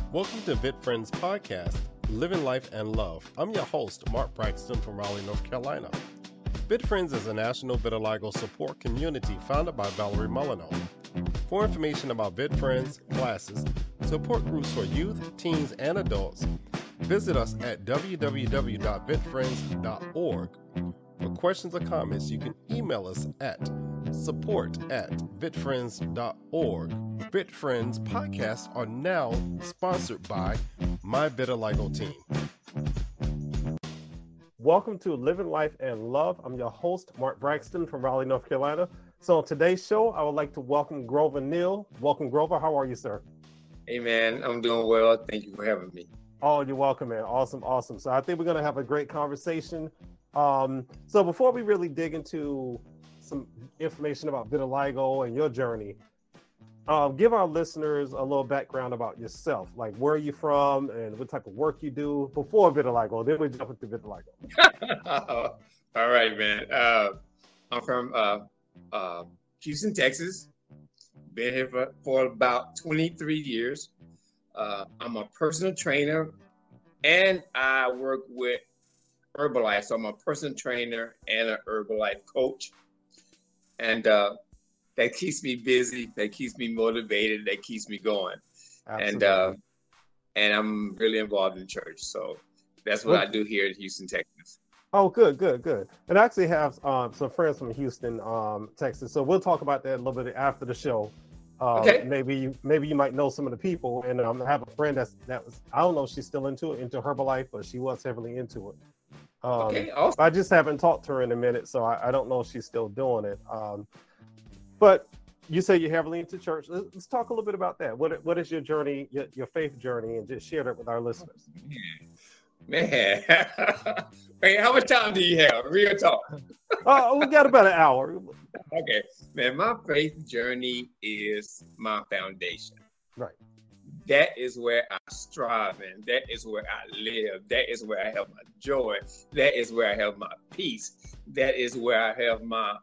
Welcome to VitFriends Podcast, Living Life and Love. I'm your host, Mark Braxton from Raleigh, North Carolina. VitFriends is a national vitiligo support community founded by Valerie Molyneux. For information about VitFriends, classes, support groups for youth, teens, and adults, visit us at www.vitfriends.org. For questions or comments, you can email us at support@vitfriends.org. VitFriends podcasts are now sponsored by My Vitiligo Team. Welcome to Living Life and Love. I'm your host, Mark Braxton from Raleigh, North Carolina. So on today's show, I would like to welcome Grover Neal. Welcome, Grover. How are you, sir? Hey, man. I'm doing well. Thank you for having me. Oh, you're welcome, man. Awesome. So I think we're going to have a great conversation. So before we really dig into some information about vitiligo and your journey, give our listeners a little background about yourself, like where are you from and what type of work you do before vitiligo. Then we jump into vitiligo. All right, man. I'm from Houston, Texas. Been here for about 23 years. I'm a personal trainer and I work with Herbalife. So I'm a personal trainer and an Herbalife coach. And that keeps me busy. That keeps me motivated. That keeps me going. Absolutely. And I'm really involved in church. So that's what I do here in Houston, Texas. Oh, good. And I actually have some friends from Houston, Texas. So we'll talk about that a little bit after the show. Okay. Maybe you might know some of the people. And I have a friend that was, I don't know if she's still into Herbalife, but she was heavily into it. Okay, awesome. I just haven't talked to her in a minute, so I don't know if she's still doing it. But you say you're heavily into church. Let's talk a little bit about that. What is your journey, your faith journey, and just share that with our listeners. Man, hey, how much time do you have? Real talk. We got about an hour. Okay, man, my faith journey is my foundation. Right. That is where I strive in. That is where I live. That is where I have my joy. That is where I have my peace. That is where I have my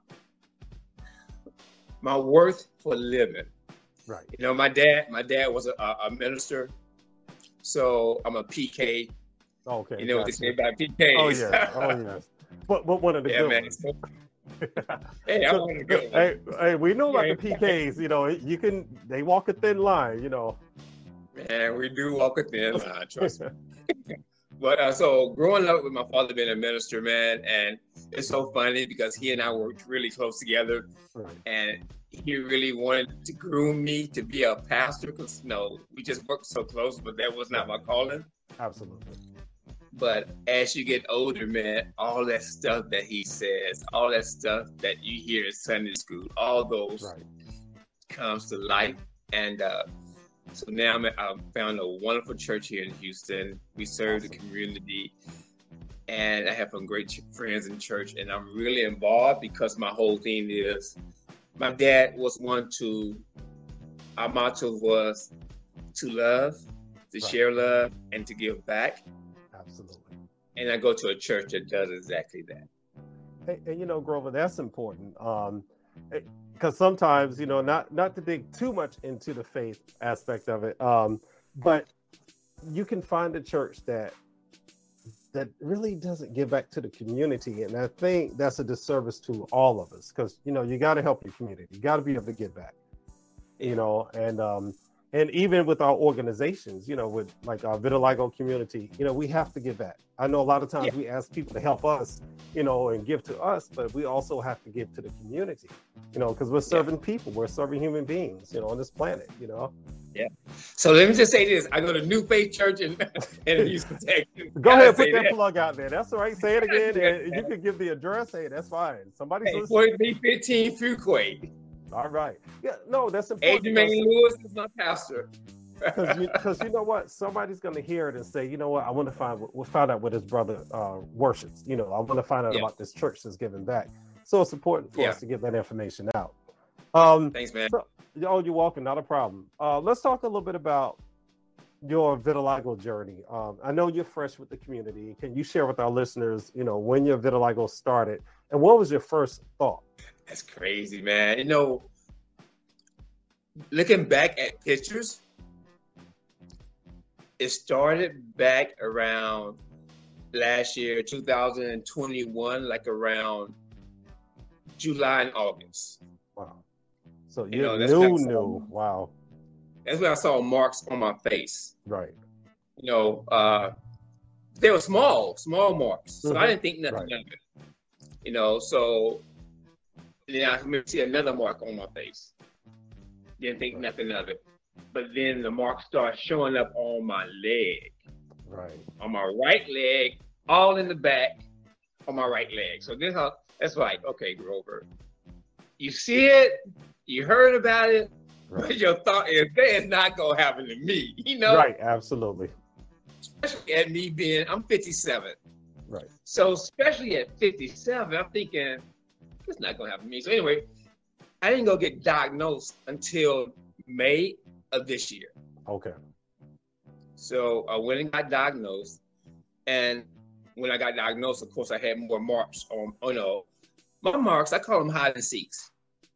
worth for living. Right. You know, my dad was a minister, so I'm a PK. Okay. You know what they say about PKs? Oh yes. But one of the good ones. Hey, I'm one of the good ones. Hey, we know about the PKs. You know, they walk a thin line. You know. Man, we do walk a thin line, trust me. But so growing up with my father being a minister, man, and it's so funny because he and I worked really close together, right. And he really wanted to groom me to be a pastor because, we just worked so close, but that was not my calling. Absolutely. But as you get older, man, all that stuff that he says, all that stuff that you hear in Sunday school, all those comes to life. And so now I've found a wonderful church here in Houston. We serve the community, and I have some great friends in church, and I'm really involved because my whole thing is, my dad was our motto was to love, to share love, and to give back. Absolutely. And I go to a church that does exactly that. And Grover, that's important. Because sometimes, not to dig too much into the faith aspect of it, but you can find a church that really doesn't give back to the community. And I think that's a disservice to all of us because, you got to help your community. You got to be able to give back, and even with our organizations, with like our vitiligo community, we have to give back. I know a lot of times we ask people to help us, and give to us, but we also have to give to the community, because we're serving people, we're serving human beings, on this planet, Yeah. So let me just say this. I go to New Faith Church in Houston, Texas. Go ahead, put that plug out there. That's all right. Say it again. And you can give the address. Hey, that's fine. Somebody's listening. 4315 Fuquay. All right. Yeah, no, that's important. Adrian Lewis is my pastor. Because you know what? Somebody's going to hear it and say, you know what? I want to find out what his brother worships. I want to find out about this church that's giving back. So it's important for us to get that information out. Thanks, man. You're welcome. Not a problem. Let's talk a little bit about your vitiligo journey. I know you're fresh with the community. Can you share with our listeners, when your vitiligo started and what was your first thought? That's crazy, man. Looking back at pictures, it started back around last year, 2021, like around July and August. Wow. So You you're know, that's when I saw, new. Wow. that's when I saw marks on my face. Right. You know, they were small marks, so I didn't think nothing Right. of it. You know, so then I remember see another mark on my face. Didn't think nothing of it. But then the marks started showing up on my leg, Right. on my right leg, all in the back on my right leg. So that's like, okay, Grover, you see it, you heard about it, Right. but your thought is, that's not gonna happen to me, you know? Right. Absolutely. Especially at me being, I'm 57. Right. So especially at 57, I'm thinking, it's not gonna happen to me. So anyway, I didn't go get diagnosed until May of this year. Okay. So I went and got diagnosed, and when I got diagnosed, of course, I had more marks on. Oh no, my marks, I call them hide and seeks,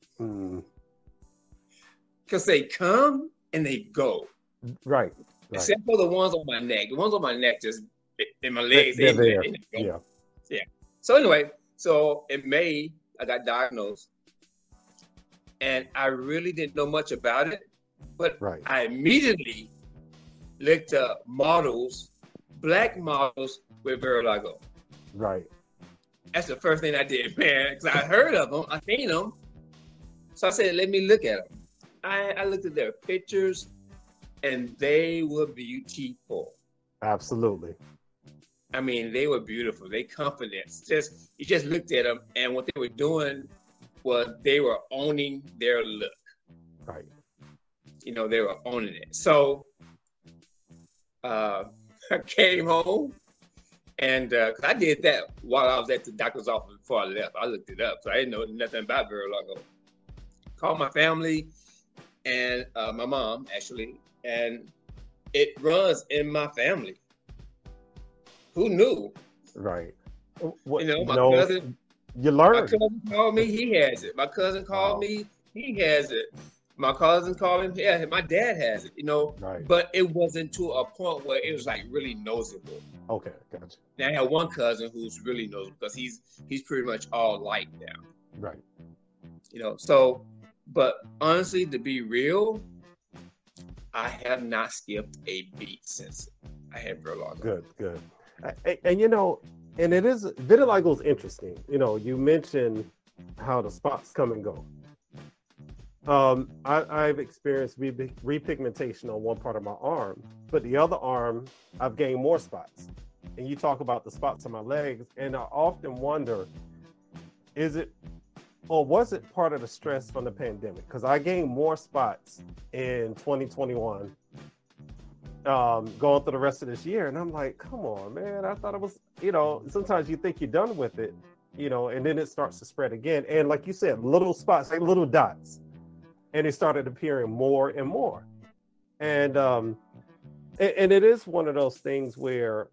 because they come and they go. Right. Except for the ones on my neck. The ones on my neck just in my legs. They're there. Yeah. So anyway, so in May I got diagnosed, and I really didn't know much about it, but I immediately looked up models, black models with vitiligo. Right. That's the first thing I did, man, because I heard of them, I seen them. So I said, let me look at them. I looked at their pictures, and they were beautiful. Absolutely. I mean, they were beautiful. They confidence. You just looked at them, and what they were doing was they were owning their look. Right. You know, they were owning it. So I came home, and cause I did that while I was at the doctor's office before I left. I looked it up, so I didn't know nothing about vitiligo. Called my family and my mom, actually, and it runs in my family. Who knew? Right. You know, my cousin. You learn. My cousin called me. He has it. My cousin called me. He has it. My cousin called him. Yeah, my dad has it. You know. Right. But it wasn't to a point where it was like really noticeable. Okay, gotcha. Now I have one cousin who's really noticeable because he's pretty much all light now. Right. You know. So, but honestly, to be real, I have not skipped a beat since I had vitiligo. Good. And you know, and it is, vitiligo is interesting. You know, you mentioned how the spots come and go. I've experienced repigmentation on one part of my arm, but the other arm, I've gained more spots. And you talk about the spots on my legs, and I often wonder, is it, or was it part of the stress from the pandemic? Because I gained more spots in 2021, going through the rest of this year. And I'm like, come on, man. I thought it was, you know, sometimes you think you're done with it, you know, and then it starts to spread again. And like you said, little spots, like little dots. And it started appearing more and more. And it is one of those things where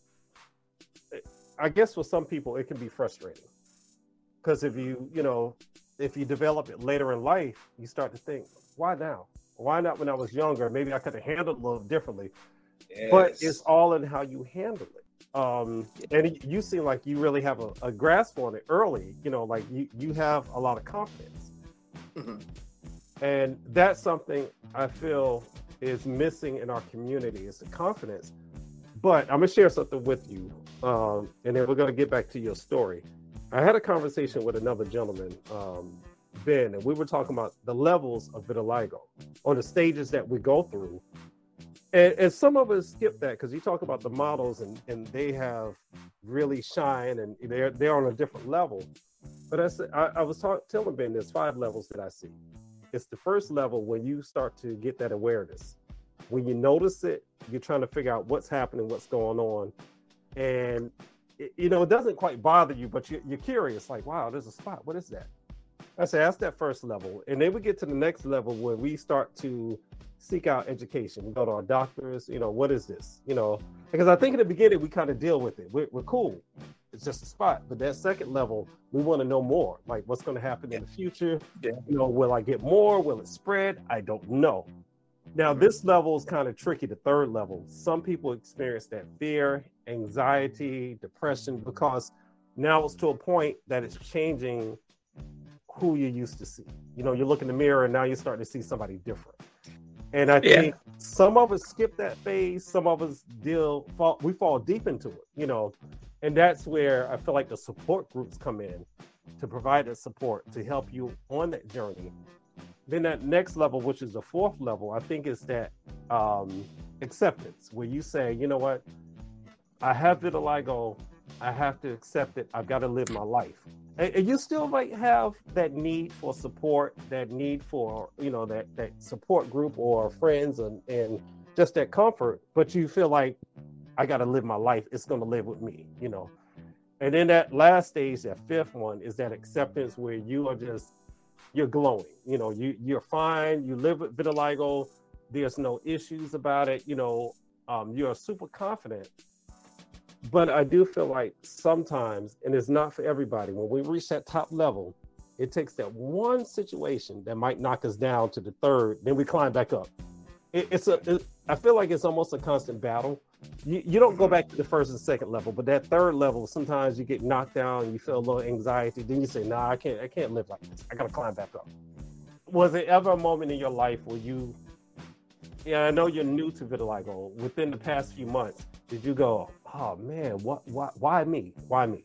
I guess for some people it can be frustrating. Because if you develop it later in life, you start to think, why now? Why not when I was younger? Maybe I could have handled it a little differently. Yes. But it's all in how you handle it. And you seem like you really have a grasp on it early. You know, like you have a lot of confidence. Mm-hmm. And that's something I feel is missing in our community, is the confidence. But I'm going to share something with you, and then we're going to get back to your story. I had a conversation with another gentleman, Ben, and we were talking about the levels of vitiligo, or the stages that we go through. And some of us skip that because you talk about the models and they have really shine and they're on a different level. But I was telling Ben, there's 5 levels that I see. It's the first level when you start to get that awareness. When you notice it, you're trying to figure out what's happening, what's going on. And, it doesn't quite bother you, but you're curious, like, wow, there's a spot. What is that? I say that's that first level. And then we get to the next level where we start to seek out education. We go to our doctors, what is this? Because I think in the beginning, we kind of deal with it. We're cool. It's just a spot. But that second level, we want to know more. Like what's going to happen in the future. Yeah. Will I get more? Will it spread? I don't know. Now, this level is kind of tricky, the third level. Some people experience that fear, anxiety, depression, because now it's to a point that it's changing who you used to see. You know, you look in the mirror and now you're starting to see somebody different. And I think some of us skip that phase, some of us we fall deep into it, you know, and that's where I feel like the support groups come in to provide that support to help you on that journey. Then that next level, which is the fourth level, I think is that acceptance, where you say, you know what, I have vitiligo, I have to accept it, I've got to live my life. And you still might have that need for support, that need for, you know, that support group or friends and just that comfort, but you feel like, I got to live my life, it's going to live with me, you know. And then that last stage, that fifth one, is that acceptance where you are just, you're glowing, you know, you're fine, you live with vitiligo, there's no issues about it, you know, you're super confident. But I do feel like sometimes, and it's not for everybody, when we reach that top level, it takes that one situation that might knock us down to the third, then we climb back up. I feel like it's almost a constant battle. You don't go back to the first and second level, but that third level, sometimes you get knocked down and you feel a little anxiety. Then you say, nah, I can't live like this. I got to climb back up. Was there ever a moment in your life where I know you're new to vitiligo, within the past few months, did you go, oh man, why me? Why me?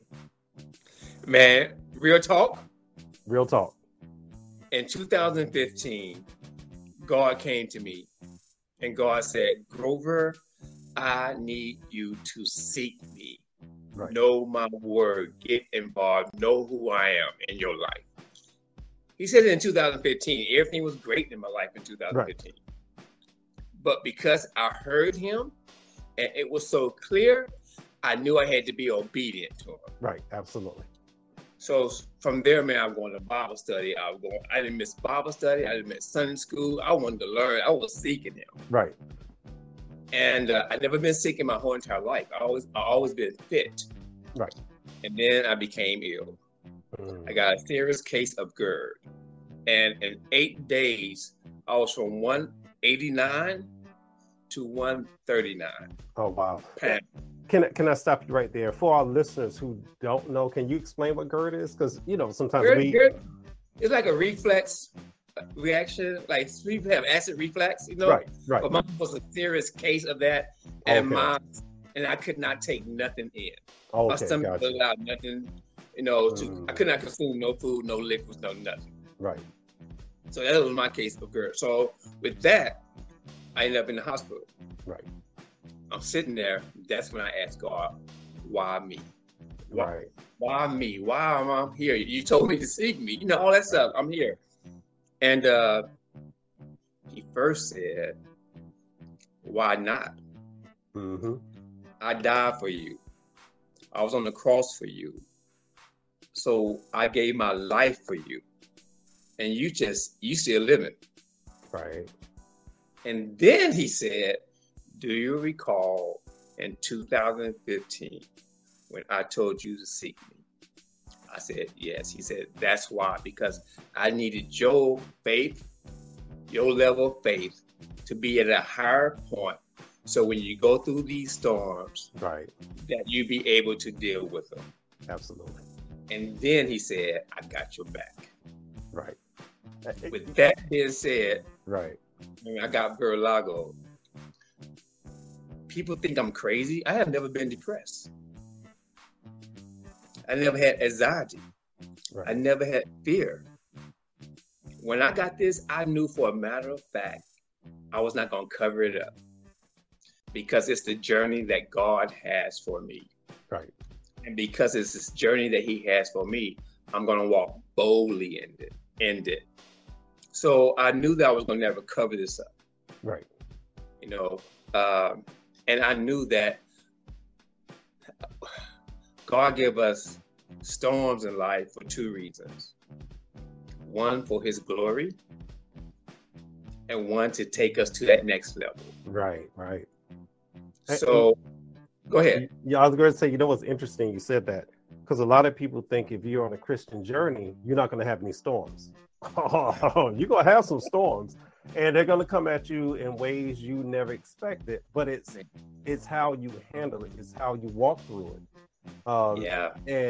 Man, real talk. Real talk. In 2015, God came to me and God said, Grover, I need you to seek me. Right. Know my word, get involved, know who I am in your life. He said it in 2015. Everything was great in my life in 2015. Right. But because I heard him and it was so clear, I knew I had to be obedient to him. Right, absolutely. So from there, man, I'm going to Bible study. I didn't miss Bible study. I didn't miss Sunday school. I wanted to learn. I was seeking him. Right. And I never been seeking my whole entire life. I always been fit. Right. And then I became ill. I got a serious case of GERD. And in 8 days, I was from 189 to 139. Oh, wow. Pounds. Can I stop you right there? For our listeners who don't know, can you explain what GERD is? Because, you know, sometimes GERD, it's like a reflex reaction, like we have acid reflux, you know. Right. But mine was a serious case of that, and I could not take nothing in. My stomach was allowed nothing, you know. I could not consume no food, no liquids, no nothing. Right. So that was my case of GERD. So with that, I ended up in the hospital. Right. I'm sitting there. That's when I asked God, "Why me? Why me? Why am I here? You told me to seek me. You know all that stuff. I'm here." And he first said, "Why not? Mm-hmm. I died for you. I was on the cross for you. So I gave my life for you. And you still living." Right. And then he said, "Do you recall in 2015 when I told you to seek me?" I said, "Yes." He said, "That's why, because I needed your faith, your level of faith, to be at a higher point. So when you go through these storms, right, that you be able to deal with them." Absolutely. And then he said, "I got your back." Right. With that being said, right, when I got vitiligo, people think I'm crazy. I have never been depressed. I never had anxiety. Right. I never had fear. When I got this, I knew for a matter of fact, I was not going to cover it up, because it's the journey that God has for me. Right. And because it's this journey that he has for me, I'm going to walk boldly in it. So I knew that I was going to never cover this up. Right. You know, and I knew that God gave us storms in life for two reasons. One, for his glory, and one, to take us to that next level. Right, right. So, go ahead. Yeah, I was going to say, you know what's interesting? You said that, because a lot of people think if you're on a Christian journey, you're not going to have any storms. Oh, you're gonna have some storms, and they're gonna come at you in ways you never expected. But it's how you handle it. It's how you walk through it. Yeah.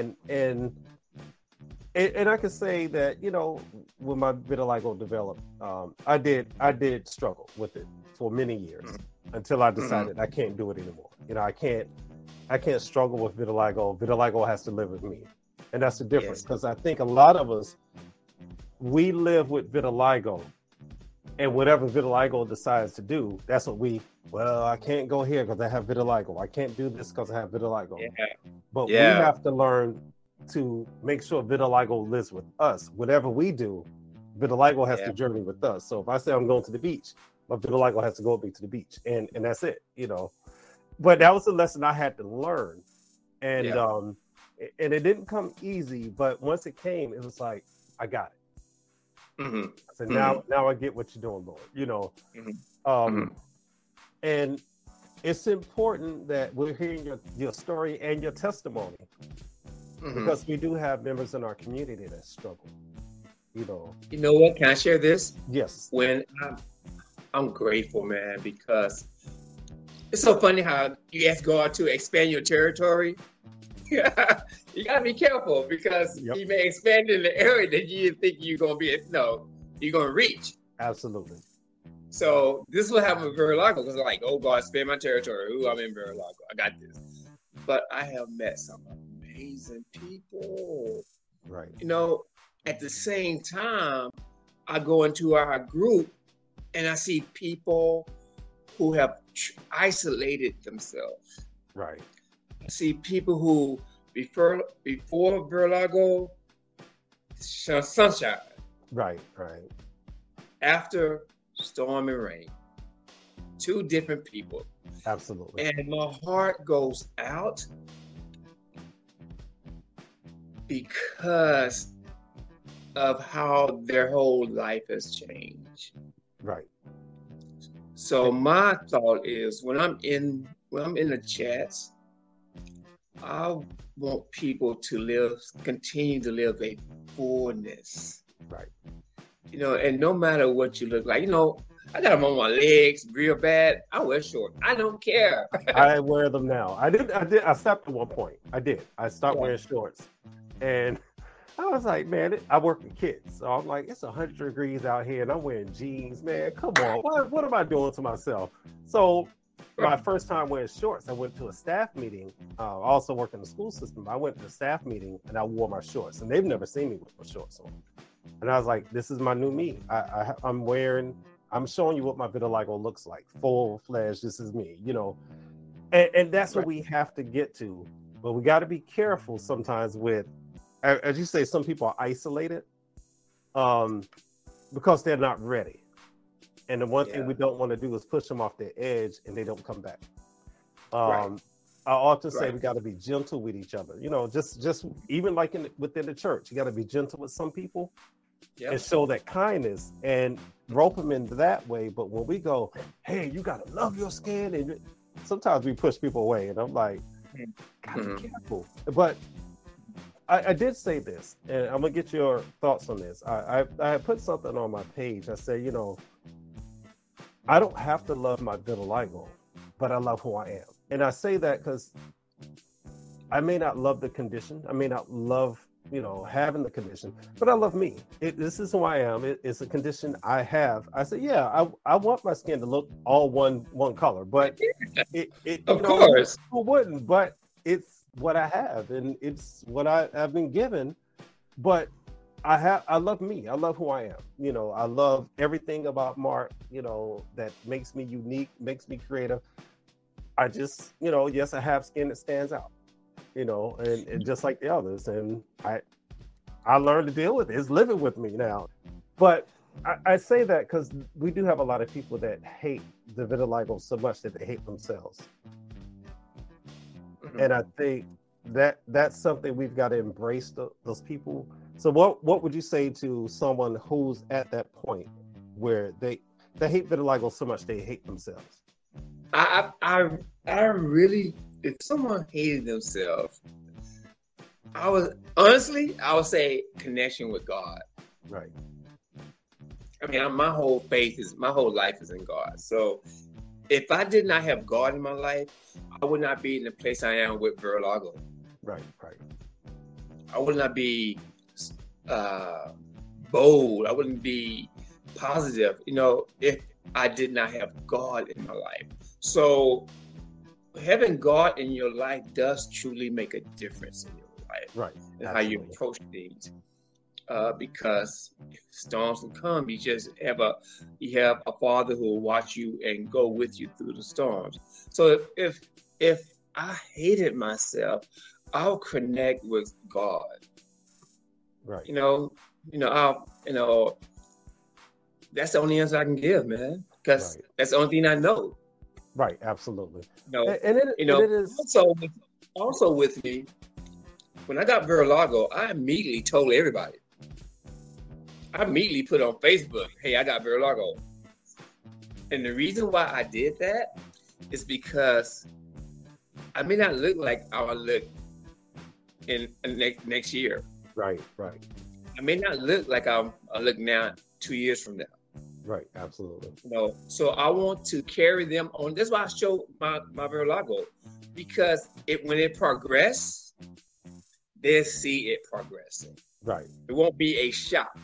And I can say that, you know, when my vitiligo developed, I did struggle with it for many years until I decided I can't do it anymore. You know, I can't struggle with vitiligo. Vitiligo has to live with me, and that's the difference. Because I think a lot of us, we live with vitiligo, and whatever vitiligo decides to do, that's what well, I can't go here because I have vitiligo. I can't do this because I have vitiligo. Yeah. But we have to learn to make sure vitiligo lives with us. Whatever we do, vitiligo has to journey with us. So if I say I'm going to the beach, my vitiligo has to go with me to the beach, and that's it, you know. But that was a lesson I had to learn, and it didn't come easy. But once it came, it was like, I got it. So now I get what you're doing, Lord. You know, and it's important that we're hearing your story and your testimony, because we do have members in our community that struggle. You know what? Can I share this? Yes. When I'm grateful, man, because it's so funny how you ask God to expand your territory. You gotta be careful, because He may expand in the area that you think you're gonna reach. Absolutely. So this is what happened with vitiligo, because I'm like, oh God, expand my territory. Ooh, I'm in vitiligo. I got this. But I have met some amazing people. Right. You know, at the same time, I go into our group and I see people who have isolated themselves. Right. I see people who before vitiligo, sunshine. Right. After storm and rain. Two different people. Absolutely. And my heart goes out because of how their whole life has changed. Right. So my thought is, when I'm in the chats, I want people to continue to live a fullness. Right. You know, and no matter what you look like, you know, I got them on my legs real bad. I wear shorts. I don't care. I wear them now. I stopped at one point. I stopped wearing shorts. And I was like, man, I work with kids. So I'm like, it's 100 degrees out here and I'm wearing jeans, man. Come on. What am I doing to myself? So my first time wearing shorts, I went to a staff meeting. I also work in the school system. I went to a staff meeting and I wore my shorts, and they've never seen me with my shorts on. And I was like, this is my new me. I'm showing you what my vitiligo looks like. Full-fledged, this is me, you know. And that's what we have to get to. But we got to be careful sometimes with, as you say, some people are isolated because they're not ready. And the one thing we don't want to do is push them off their edge and they don't come back. I often say we got to be gentle with each other. You know, just even like within the church, you got to be gentle with some people and show that kindness and rope them in that way. But when we go, hey, you got to love your skin, and sometimes we push people away, and I'm like, gotta be careful. But I did say this, and I'm gonna get your thoughts on this. I put something on my page. I said, you know, I don't have to love my vitiligo, but I love who I am. And I say that because I may not love the condition. I may not love, you know, having the condition, but I love me. This is who I am. It's a condition I have. I say, yeah, I want my skin to look all one color, but of course, who wouldn't? But it's what I have, and it's what I've been given. But I love me. I love who I am. You know, I love everything about Mark, you know, that makes me unique, makes me creative. I just, you know, yes, I have skin that stands out, you know, and just like the others. And I learned to deal with it. It's living with me now. But I say that because we do have a lot of people that hate the vitiligo so much that they hate themselves. And I think that's something we've got to embrace, those people. So what would you say to someone who's at that point where they hate vitiligo so much they hate themselves? I really, if someone hated themselves, I would say connection with God. Right. I mean, my whole life is in God. So if I did not have God in my life, I would not be in the place I am with Verlago. Right. I would not be bold. I wouldn't be positive, if I did not have God in my life. So having God in your life does truly make a difference in your life. Right. And how you approach things. Because if storms will come, you have a father who will watch you and go with you through the storms. So if I hated myself, I'll connect with God. Right. That's the only answer I can give, man. Because that's the only thing I know. Right. Absolutely. And it is also with me. When I got Verlago, I immediately told everybody. I immediately put on Facebook, "Hey, I got Verlago." And the reason why I did that is because I may not look like I will look in next year. Right. I may not look like I'll look now 2 years from now. Right, absolutely. So I want to carry them on. That's why I show my Verlago, because when it progress, they'll see it progressing. Right. It won't be a shock.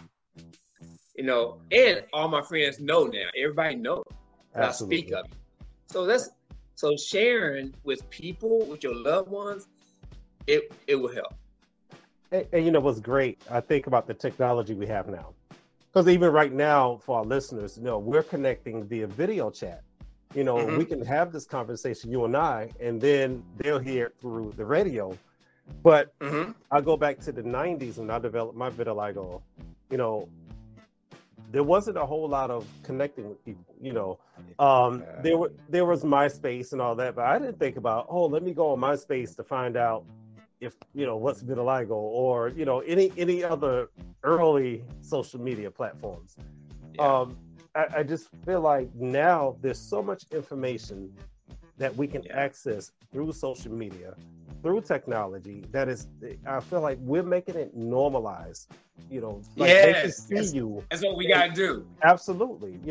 And all my friends know now. Everybody knows that I speak of it. So sharing with people, with your loved ones, it will help. And what's great, I think about the technology we have now. Because even right now, for our listeners, we're connecting via video chat. We can have this conversation, you and I, and then they'll hear it through the radio. But I go back to the 90s when I developed my vitiligo. There wasn't a whole lot of connecting with people. There was MySpace and all that, but I didn't think about, let me go on MySpace to find out if what's vitiligo, or any other early social media platforms. I just feel like now there's so much information that we can access through social media, through technology, I feel like we're making it normalized. They can see you. That's what we gotta do. Absolutely.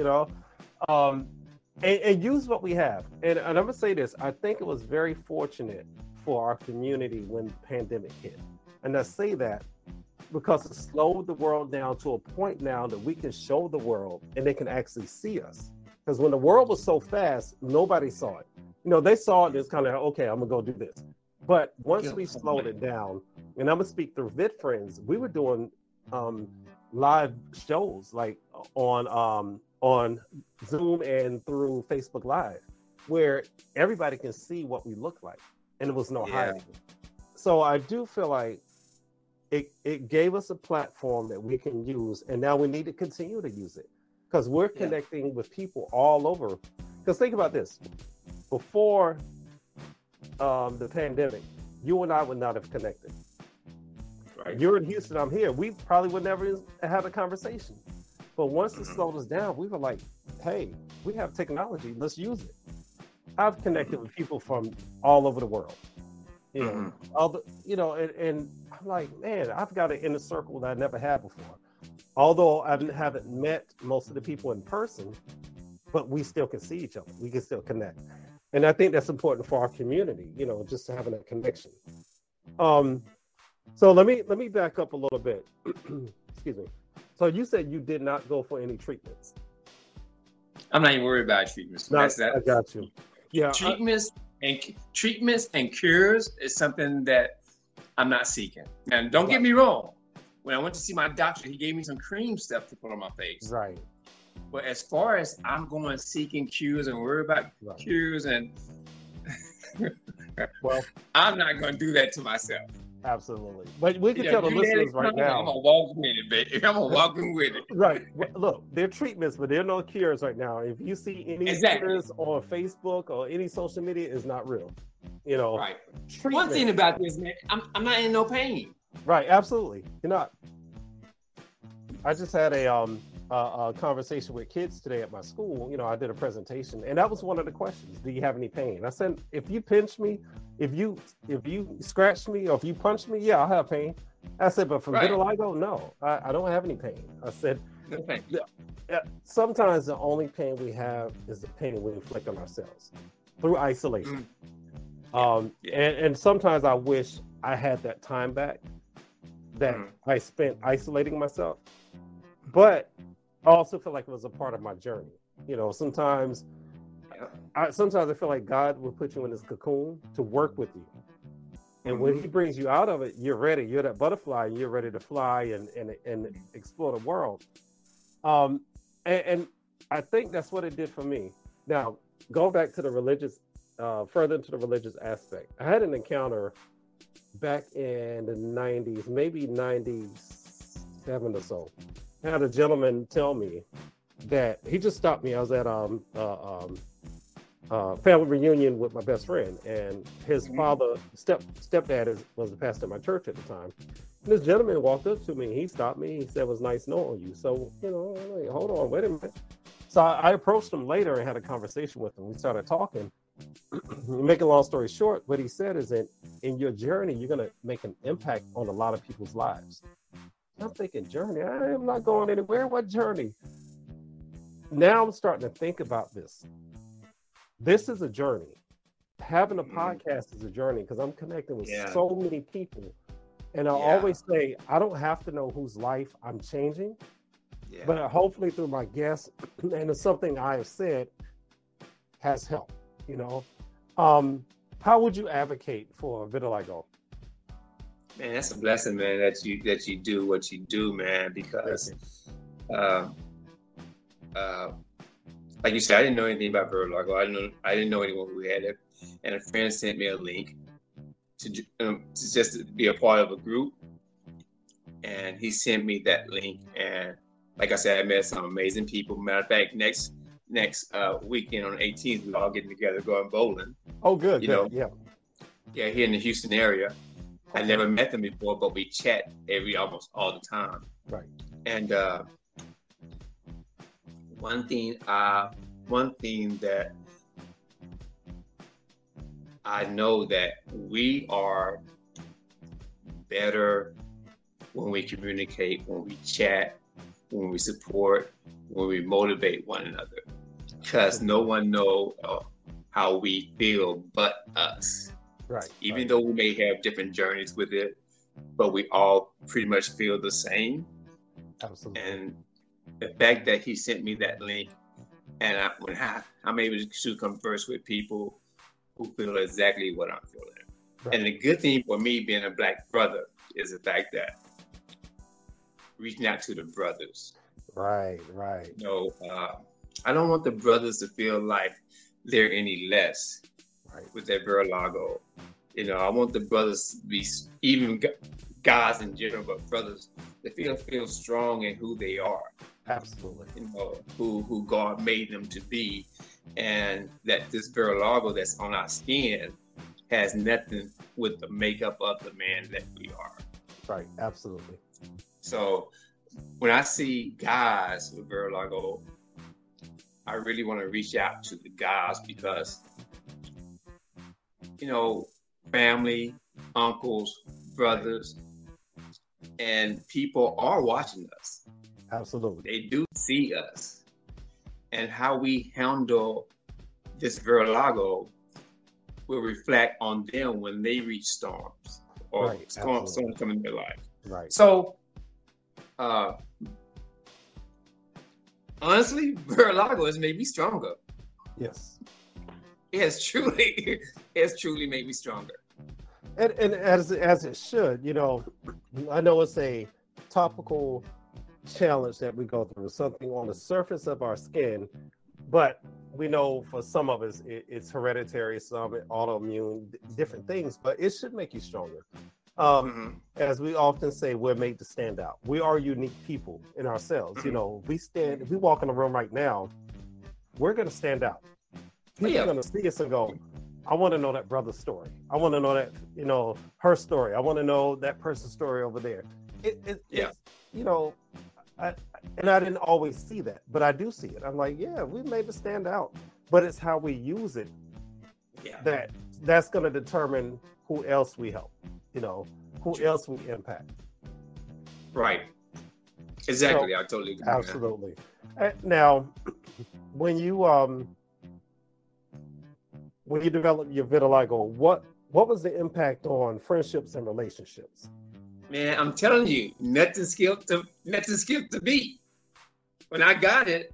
And use what we have. And I'm gonna say this, I think it was very fortunate for our community when the pandemic hit. And I say that because it slowed the world down to a point now that we can show the world and they can actually see us. Because when the world was so fast, nobody saw it. They saw it and it's kind of, okay, I'm gonna go do this. But once we slowed it down, and I'm gonna speak through VidFriends, we were doing live shows like on Zoom and through Facebook Live, where everybody can see what we look like. And it was no hiding. So I do feel like it gave us a platform that we can use, and now we need to continue to use it because we're connecting with people all over. Because think about this: before the pandemic, you and I would not have connected. Right. You're in Houston, I'm here. We probably would never have a conversation. But once it slowed us down, we were like, "Hey, we have technology. Let's use it." I've connected with people from all over the world, and I'm like, man, I've got an inner circle that I never had before. Although I haven't met most of the people in person, but we still can see each other. We can still connect. And I think that's important for our community, just having a connection. So let me back up a little bit. Excuse me. So you said you did not go for any treatments. I'm not even worried about treatments. I got you. Yeah, treatments and cures is something that I'm not seeking. And don't get me wrong. When I went to see my doctor, he gave me some cream stuff to put on my face. Right. But as far as I'm going seeking cures and worry about cures, and I'm not going to do that to myself. Absolutely. But we can tell the listeners right now. I'm going to walk with it, baby. I'm going to walk with it. Right. Look, they're treatments, but there are no cures right now. If you see any cures on Facebook or any social media, it's not real. Right. One thing about this, man, I'm not in no pain. Right. Absolutely. You're not. I just had a conversation with kids today at my school. I did a presentation, and that was one of the questions. Do you have any pain? I said, if you pinch me, if you scratch me, or if you punch me, yeah, I'll have pain. I said, but from vitiligo, no, I don't have any pain. I said, No, thank you. Sometimes the only pain we have is the pain we inflict on ourselves through isolation. And sometimes I wish I had that time back that I spent isolating myself. But I also feel like it was a part of my journey. You know, sometimes I feel like God will put you in this cocoon to work with you. And when he brings you out of it, you're ready. You're that butterfly, and you're ready to fly and explore the world. And I think that's what it did for me. Now, going back to the religious, further into the religious aspect, I had an encounter back in the 90s, maybe 97 or so. I had a gentleman tell me that he just stopped me. I was at family reunion with my best friend, and his father, stepdad was the pastor at my church at the time. And this gentleman walked up to me. He stopped me. He said, "It was nice knowing you." So, you know, I'm like, hold on, wait a minute. So I approached him later and had a conversation with him. We started talking. Make a long story short, what he said is that in your journey, you're going to make an impact on a lot of people's lives. I'm thinking, journey? I am not going anywhere. What journey? Now I'm starting to think about this. This is a journey. Having a podcast is a journey because I'm connecting with so many people. And I always say, I don't have to know whose life I'm changing, but hopefully through my guests and it's something I have said has helped, you know. How would you advocate for vitiligo? Man, that's a blessing, man, that you do what you do, man, because like you said, I didn't know anything about vitiligo. I didn't know anyone who had it. And a friend sent me a link to just to be a part of a group. And he sent me that link. And like I said, I met some amazing people. Matter of fact, next weekend on the 18th, we're all getting together, going bowling. Oh, good. You know, yeah, here in the Houston area. I never met them before, but we chat almost all the time. Right. And one thing that I know that we are better when we communicate, when we chat, when we support, when we motivate one another, because no one knows how we feel but us. Right. Even though we may have different journeys with it, but we all pretty much feel the same. Absolutely. And the fact that he sent me that link, and I'm able to converse with people who feel exactly what I'm feeling. Right. And the good thing for me being a Black brother is the fact that reaching out to the brothers. Right. You know, I don't want the brothers to feel like they're any less with their vitiligo. You know, I want the brothers to be, even guys in general, but brothers, to feel strong in who they are. Absolutely. You know, who God made them to be, and that this vitiligo that's on our skin has nothing with the makeup of the man that we are. Right. Absolutely. So when I see guys with vitiligo, I really want to reach out to the guys because, you know, family, uncles, brothers, and people are watching us. Absolutely. They do see us. And how we handle this vitiligo will reflect on them when they reach storms or storms come in their life. Right. So, honestly, vitiligo has made me stronger. Yes. It has truly made me stronger. And as it should, you know, I know it's a topical challenge that we go through, something on the surface of our skin, but we know for some of us it's hereditary, some autoimmune, different things, but it should make you stronger. As we often say, we're made to stand out. We are unique people in ourselves. You know, if we walk in the room right now, we're going to stand out. People are going to see us and go, I want to know that brother's story. I want to know that, you know, her story. I want to know that person's story over there. It's, you know, I didn't always see that, but I do see it. I'm like, yeah, we made to stand out, but it's how we use it that's going to determine who else we help, you know, who else we impact. Right. Exactly. So I totally agree, man. absolutely. Now, when you develop your vitiligo, what was the impact on friendships and relationships? Man, I'm telling you, nothing skipped the beat. When I got it,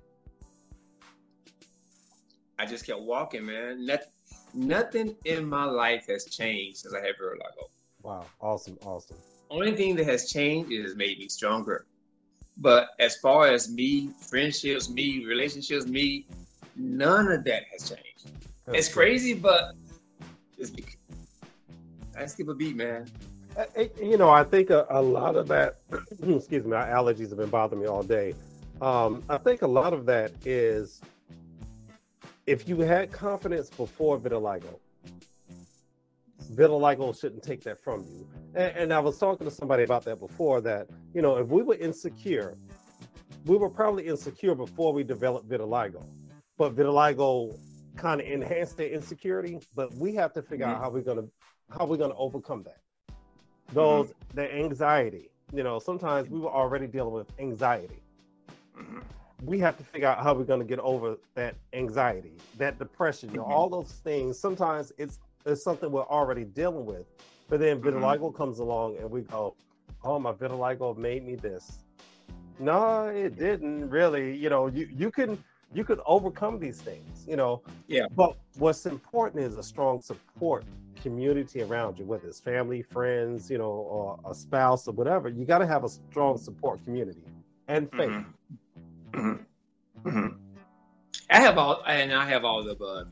I just kept walking, man. Nothing in my life has changed since I had vitiligo. Wow, awesome, awesome. Only thing that has changed is made me stronger. But as far as me, friendships, me, relationships, me, none of that has changed. It's crazy, but it's I skip a beat, man. I think a lot of that, excuse me, my allergies have been bothering me all day. I think a lot of that is if you had confidence before vitiligo shouldn't take that from you. And I was talking to somebody about that before, that, if we were insecure, we were probably insecure before we developed vitiligo. But vitiligo kind of enhanced the insecurity, but we have to figure out how we're gonna overcome that. The anxiety, sometimes we were already dealing with anxiety. We have to figure out how we're going to get over that anxiety, that depression, all those things. Sometimes it's something we're already dealing with, but then vitiligo comes along and we go, oh, my vitiligo made me this. No, it didn't really. You could overcome these things, Yeah. But what's important is a strong support community around you, whether it's family, friends, or a spouse or whatever. You got to have a strong support community and faith. I have all the above,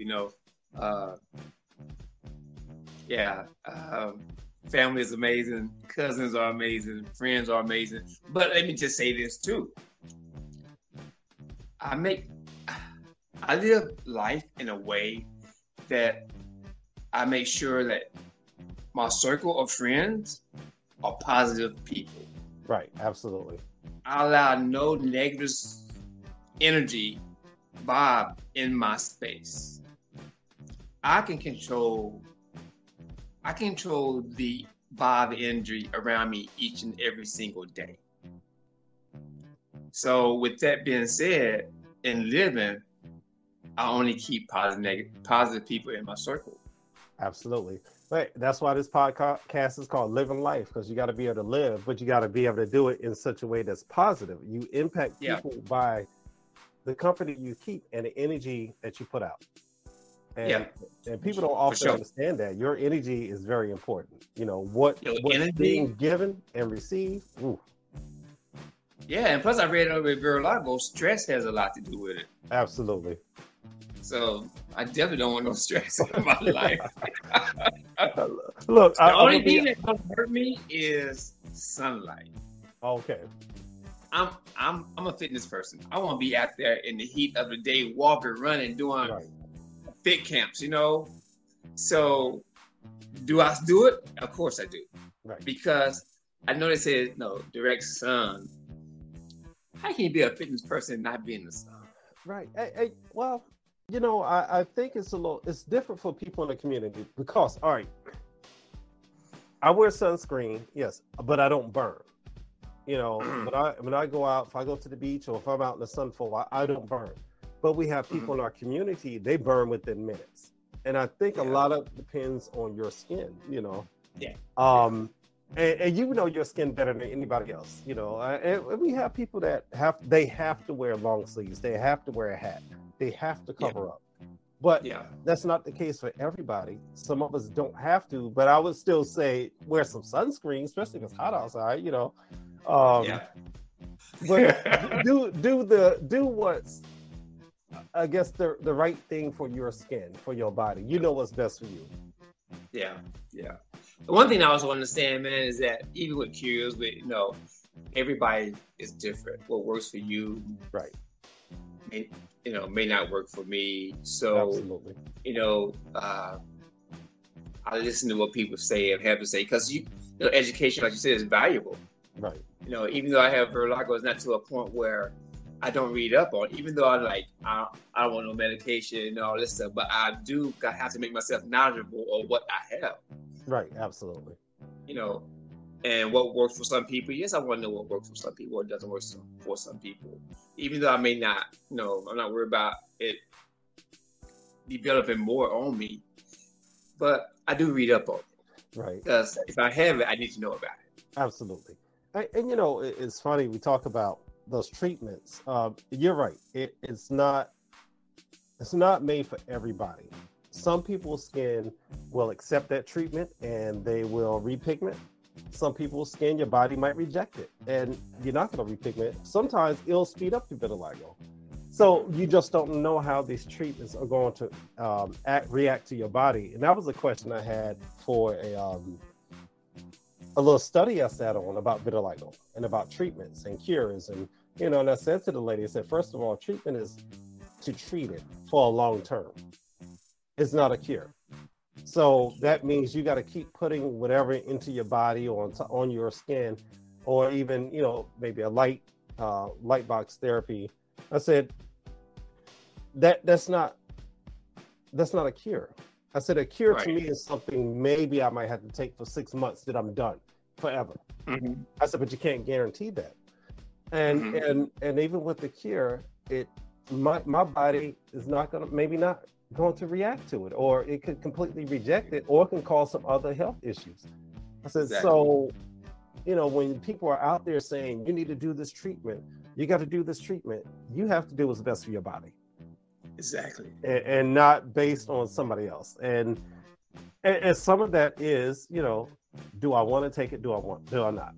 family is amazing, cousins are amazing, friends are amazing. But let me just say this too. I live life in a way that I make sure that my circle of friends are positive people. Right, absolutely. I allow no negative energy vibe in my space. I can control the vibe energy around me each and every single day. So with that being said, in living, I only keep positive people in my circle. Absolutely. Right. That's why this podcast is called Living Life, because you got to be able to live, but you got to be able to do it in such a way that's positive. You impact people by the company you keep and the energy that you put out. And people don't often understand that. Your energy is very important. What's being given and received. Ooh. Yeah, and plus I read over vitiligo, stress has a lot to do with it. Absolutely. So I definitely don't want no stress in my life. Look, the only thing that don't hurt me is sunlight. Okay. I'm a fitness person. I want to be out there in the heat of the day, walking, running, doing fit camps. So do I do it? Of course I do. Right. Because I know they say direct sun. How can you be a fitness person and not be in the sun? Right. Well, I think it's different for people in the community because, all right, I wear sunscreen, yes, but I don't burn. When I go out, if I go to the beach or if I'm out in the sun for a while, I don't burn. But we have people in our community, they burn within minutes. And I think a lot of it depends on your skin, Yeah. And you know your skin better than anybody else, and we have people that have to wear long sleeves. They have to wear a hat. They have to cover up. But that's not the case for everybody. Some of us don't have to, but I would still say wear some sunscreen, especially if it's hot outside, But do what's, I guess, the right thing for your skin, for your body. You know what's best for you. Yeah. The one thing I also understand, man, is that even with cures, everybody is different. What works for you, right? May not work for me. So, absolutely. I listen to what people say and have to say because education, like you said, is valuable. Right. Even though I have vitiligo, it's not to a point where I don't read up on it. Even though I don't want no medication and all this stuff, but I have to make myself knowledgeable of what I have. Right. Absolutely. and what works for some people. Yes, I want to know what works for some people, what doesn't work for some people. Even though I may not, I'm not worried about it developing more on me, but I do read up on it. Right. Because if I have it, I need to know about it. Absolutely. And it's funny, we talk about those treatments. You're right. It's not made for everybody. Some people's skin will accept that treatment and they will repigment. Some people's skin, your body might reject it and you're not going to repigment. Sometimes it'll speed up your vitiligo. So you just don't know how these treatments are going to react to your body. And that was a question I had for a little study I sat on about vitiligo and about treatments and cures. And, and I said to the lady, I said, first of all, treatment is to treat it for a long term. It's not a cure. So that means you got to keep putting whatever into your body or on your skin, or even, maybe a light box therapy. I said, that's not a cure. I said, a cure to me is something maybe I might have to take for 6 months that I'm done forever. Mm-hmm. I said, but you can't guarantee that. And and even with the cure, my body is not going to react to it, or it could completely reject it, or it can cause some other health issues. I said, exactly. So, when people are out there saying you need to do this treatment, you got to do this treatment, you have to do what's best for your body. Exactly. And not based on somebody else. And some of that is, do I want to take it? Do I not?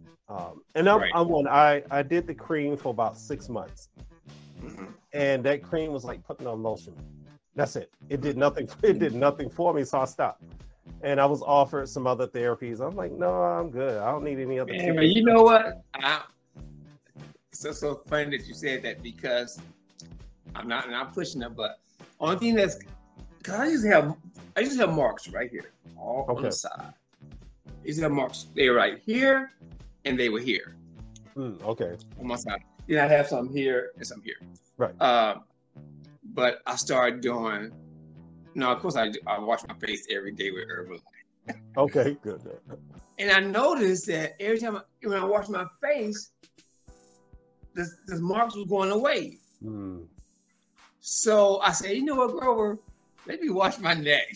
I did the cream for about 6 months. Mm-hmm. And that cream was like putting on lotion. That's it. It did nothing. It did nothing for me, so I stopped. And I was offered some other therapies. I'm like, no, I'm good. I don't need any other. Man, but you know what? It's so funny that you said that, because I'm not pushing it, but only thing that's, because I used to have marks right here, all on the side. I used to have marks. They were right here, and they were here. Okay. On my side. Then I have some here and some here. Right. But I started doing. No, of course I wash my face every day with Herbalife. Okay, good. And I noticed that every time when I wash my face, the marks were going away. So I said, you know what, Grover? Let me wash my neck.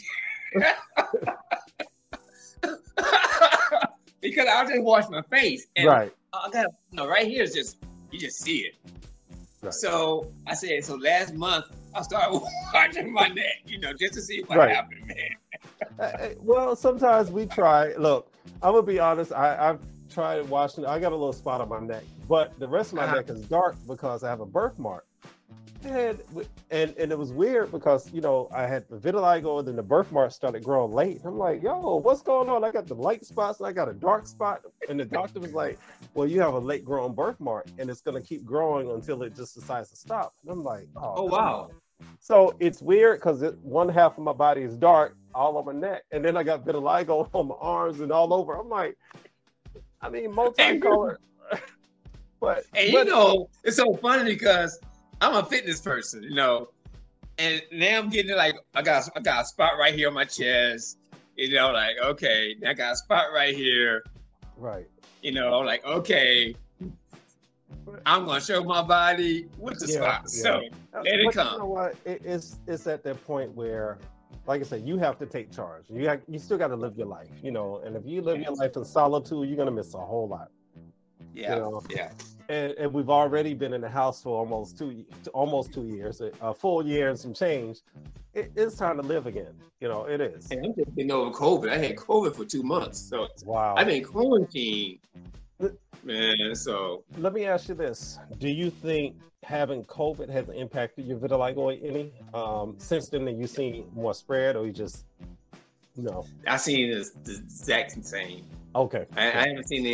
Because I'll just wash my face. And right. I got right here is just, you just see it. Right. So I said, last month I started washing my neck, just to see what happened, man. Well, sometimes we try. Look, I'm gonna be honest. I've tried washing. I got a little spot on my neck, but the rest of my neck is dark because I have a birthmark. And it was weird because I had the vitiligo, and then the birthmark started growing late. I'm like, yo, what's going on? I got the light spots and I got a dark spot, and the doctor was like, well, you have a late growing birthmark, and it's gonna keep growing until it just decides to stop. And I'm like, oh wow. So it's weird because one half of my body is dark, all on my neck, and then I got vitiligo on my arms and all over. I'm like, multicolored. but it's so funny because I'm a fitness person, and now I'm getting like I got a spot right here on my chest, like okay, I got a spot right here, right? I'm like okay, I'm gonna show my body with the spot, yeah. So let it come. You know what? It's at that point where, like I said, you have to take charge. You still got to live your life, and if you live your life in solitude, you're gonna miss a whole lot. Yeah, yeah. And we've already been in the house for almost 2 years, a full year and some change. It's time to live again. It is. And I'm just getting over COVID. I had COVID for 2 months, so wow. I've been quarantined, man. So let me ask you this: do you think having COVID has impacted your vitiligo any? Since then, have you seen more spread, or you just no? I've seen the exact same. Okay. I haven't seen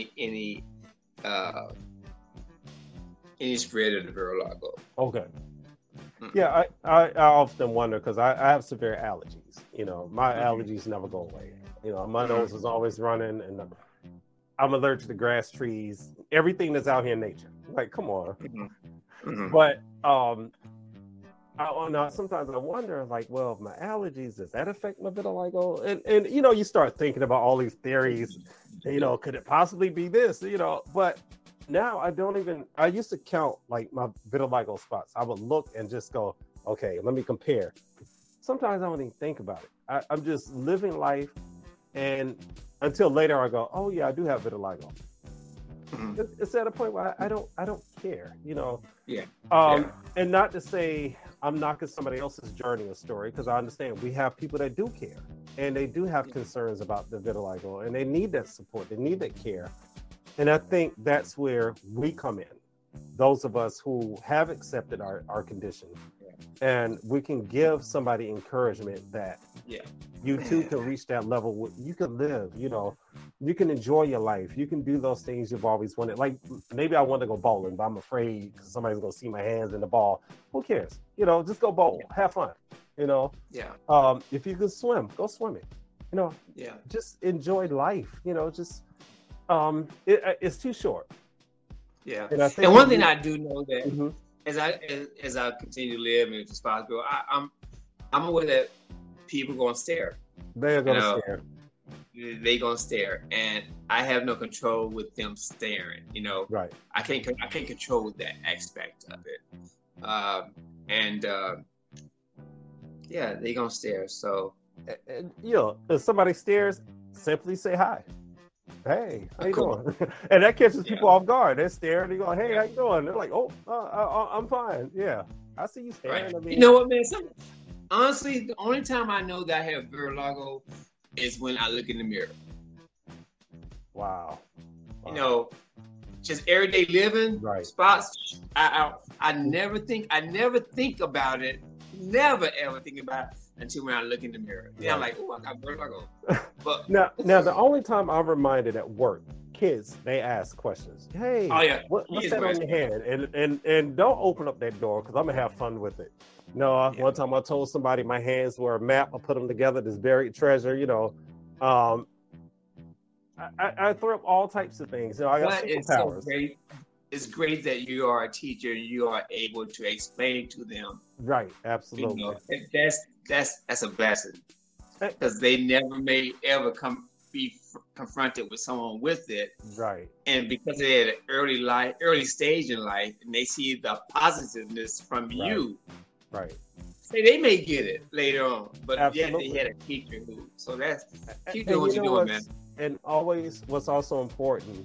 any spread of the vitiligo. Okay. Yeah, I often wonder because I have severe allergies. My allergies never go away. My nose is always running, and I'm allergic to grass, trees, everything that's out here in nature. Like, come on. But sometimes I wonder, like, well, my allergies, does that affect my vitiligo? And you start thinking about all these theories. You know, could it possibly be this? You know, but now I used to count like my vitiligo spots. I would look and just go, okay, let me compare. Sometimes I don't even think about it. I'm just living life, and until later I go, oh yeah, I do have vitiligo. It's at a point where I don't care, you know. And not to say I'm knocking somebody else's journey or story, because I understand we have people that do care and they do have concerns about the vitiligo and they need that support, they need that care. And I think that's where we come in, those of us who have accepted our condition, and we can give somebody encouragement that you too can reach that level where you can live, you know, you can enjoy your life, you can do those things you've always wanted. Like maybe I want to go bowling, but I'm afraid somebody's gonna see my hands in the ball. Who cares? You know, just go bowl, have fun. You know, if you can swim, go swimming. You know, just enjoy life. You know, just it's too short. And one thing I do know that as I continue to live and responsible, I'm aware that people gonna stare. They're gonna stare. They gonna stare, and I have no control with them staring. You know, right? I can't control that aspect of it. They gonna stare. So, and, you know, if somebody stares, simply say hi. Hey, how you doing? And that catches people off guard. They stare and they go, "Hey, how you doing?" They're like, "Oh, I'm fine." Yeah, I see you staring. Right. I mean, you know what, man? Honestly, the only time I know that I have vitiligo is when I look in the mirror. Wow. You know, just everyday living spots. I never think about it. Never ever think about it until when I look in the mirror. Yeah, I'm like, oh, I got vitiligo. But now the only time I'm reminded at work, kids, they ask questions. Hey, what's that on your hand? And don't open up that door because I'm gonna have fun with it. No, one time I told somebody my hands were a map. I put them together, this buried treasure. You know, I throw up all types of things. You know, I got superpowers. So great. It's great that you are a teacher and you are able to explain to them. Right, absolutely. You know, that's a blessing because they never may ever be confronted with someone with it. Right. And because they're at an early stage in life, and they see the positiveness from you. Right. Say they may get it later on, but absolutely. They had a teacher who. So keep doing what you're doing, man. And always, what's also important,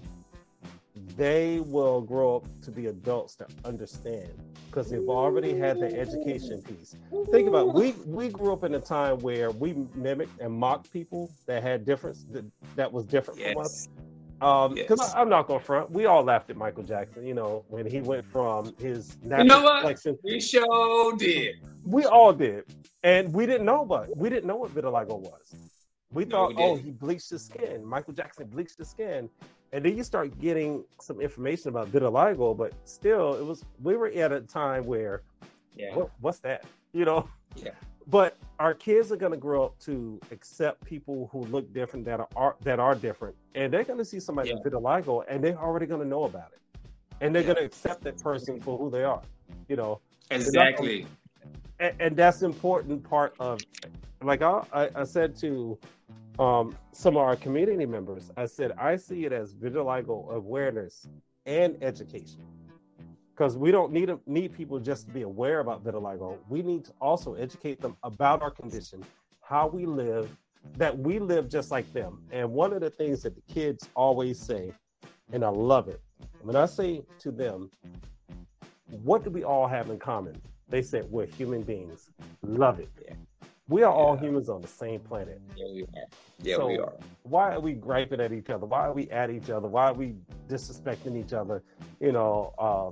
they will grow up to be adults that understand because they've already had the education piece. Think about it. We grew up in a time where we mimicked and mocked people that had difference that was different from us. Because I'm not gonna front, we all laughed at Michael Jackson, you know, when he went from his natural complexion. We sure did. We all did, and we didn't know what vitiligo was. We thought, he bleached his skin. Michael Jackson bleached his skin. And then you start getting some information about vitiligo, but still, we were at a time where, what's that? You know? Yeah. But our kids are going to grow up to accept people who look different, that are different, and they're going to see somebody with vitiligo, and they're already going to know about it, and they're going to accept that person for who they are. You know? Exactly. And that's the important part of, like I said to some of our community members, I said, I see it as vitiligo awareness and education, because we don't need people just to be aware about vitiligo. We need to also educate them about our condition, how we live, that we live just like them. And one of the things that the kids always say, and I love it, when I say to them, what do we all have in common? They said, we're human beings. Love it. Yeah. We are all humans on the same planet. Yeah, we are. Yeah, we are. Why are we griping at each other? Why are we at each other? Why are we disrespecting each other? You know,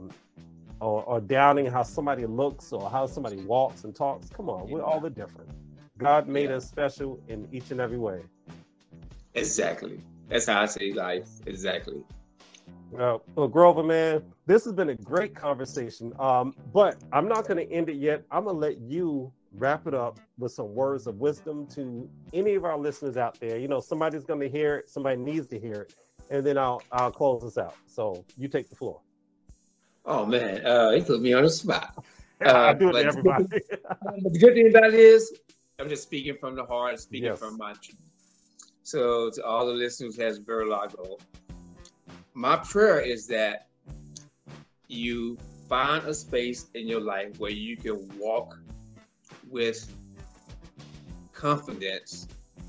or downing how somebody looks or how somebody walks and talks? Come on, we're all different. God made us special in each and every way. Exactly. That's how I see life. Exactly. Well, Grover, man, this has been a great conversation. But I'm not going to end it yet. I'm going to let you wrap it up with some words of wisdom to any of our listeners out there. You know, somebody's going to hear it. Somebody needs to hear it. And then I'll close this out. So you take the floor. Oh, man. He put me on the spot. I do it to everybody. The good thing about it is I'm just speaking from the heart, speaking from my truth. So to all the listeners who has vitiligo, my prayer is that you find a space in your life where you can walk with confidence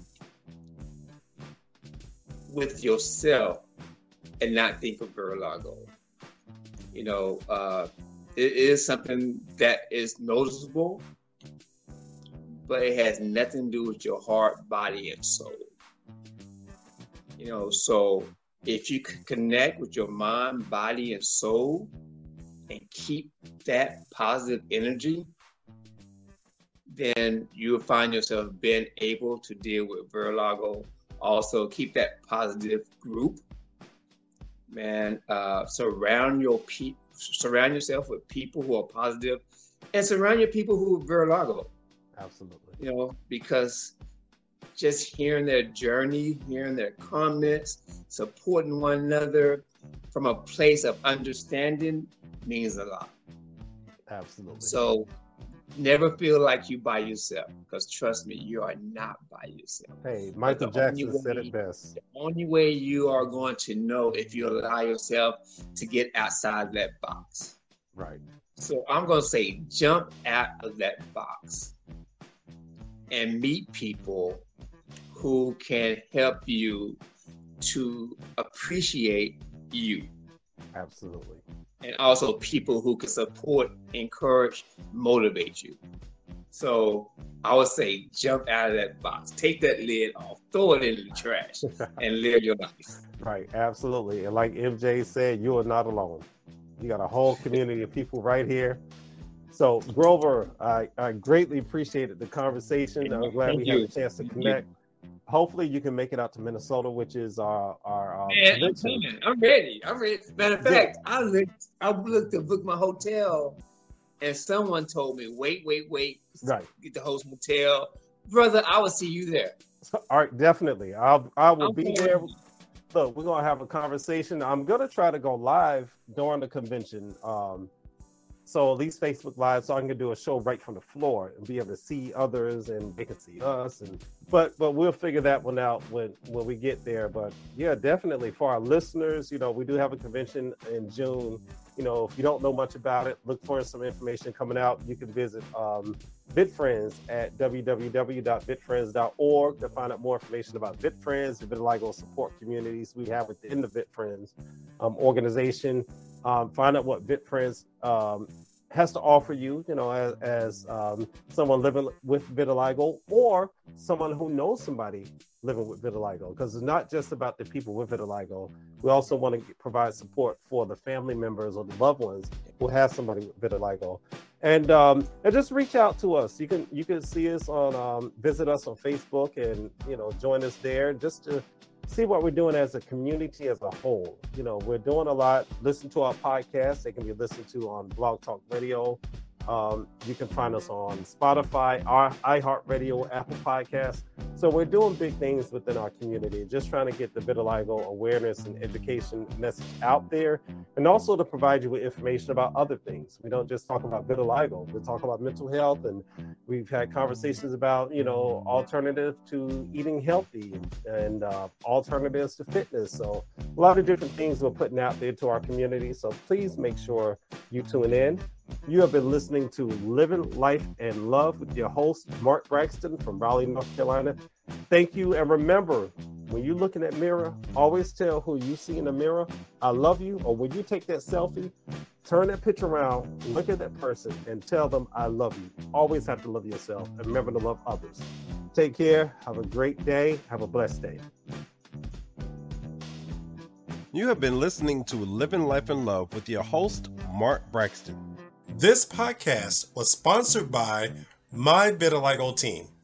with yourself and not think of vitiligo. You know, it is something that is noticeable, but it has nothing to do with your heart, body, and soul. You know, so if you can connect with your mind, body, and soul and keep that positive energy, then you'll find yourself being able to deal with vitiligo. Also, keep that positive group. Man, surround yourself with people who are positive, and surround your people who are vitiligo. Absolutely. You know, because just hearing their journey, hearing their comments, supporting one another from a place of understanding means a lot. Absolutely. So never feel like you by yourself, because trust me, you are not by yourself. Hey, Michael Jackson said it best. The only way you are going to know if you allow yourself to get outside that box. Right. So I'm going to say jump out of that box and meet people who can help you to appreciate you. Absolutely. And also people who can support, encourage, motivate you. So I would say jump out of that box, take that lid off, throw it in the trash, and live your life. Right, absolutely. And like MJ said, you are not alone. You got a whole community of people right here. So Grover, I greatly appreciated the conversation. I'm glad we had a chance to connect. Hopefully you can make it out to Minnesota, which is our convention. I'm ready. Matter of fact, I looked to book my hotel, and someone told me, wait. Right. Get the host hotel. Brother, I will see you there. All right, definitely. I will be there. Look, we're going to have a conversation. I'm going to try to go live during the convention. So at least Facebook Live, so I can do a show right from the floor and be able to see others, and they can see us. But we'll figure that one out when we get there. But yeah, definitely for our listeners, you know, we do have a convention in June. You know, if you don't know much about it, look for some information coming out. You can visit VitFriends at www.vitfriends.org to find out more information about VitFriends, the vitiligo support communities we have within the VitFriends organization. Find out what VitFriends has to offer you, you know, as someone living with vitiligo, or someone who knows somebody living with vitiligo, because it's not just about the people with vitiligo. We also want to provide support for the family members or the loved ones who have somebody with vitiligo. And just reach out to us. You can see us on visit us on Facebook, and you know, join us there just to see what we're doing as a community as a whole. You know, we're doing a lot. Listen to our podcast. They can be listened to on Blog Talk Radio. You can find us on Spotify, our iHeartRadio, Apple Podcasts. So we're doing big things within our community, just trying to get the vitiligo awareness and education message out there, and also to provide you with information about other things. We don't just talk about vitiligo. We talk about mental health, and we've had conversations about, you know, alternative to eating healthy and alternatives to fitness. So a lot of different things we're putting out there to our community. So please make sure you tune in. You have been listening to Living Life and Love with your host, Mark Braxton from Raleigh, North Carolina. Thank you. And remember, when you're looking at mirror, always tell who you see in the mirror, I love you. Or when you take that selfie, turn that picture around, look at that person and tell them, I love you. Always have to love yourself, and remember to love others. Take care. Have a great day. Have a blessed day. You have been listening to Living Life and Love with your host, Mark Braxton. This podcast was sponsored by My Vitiligo Team.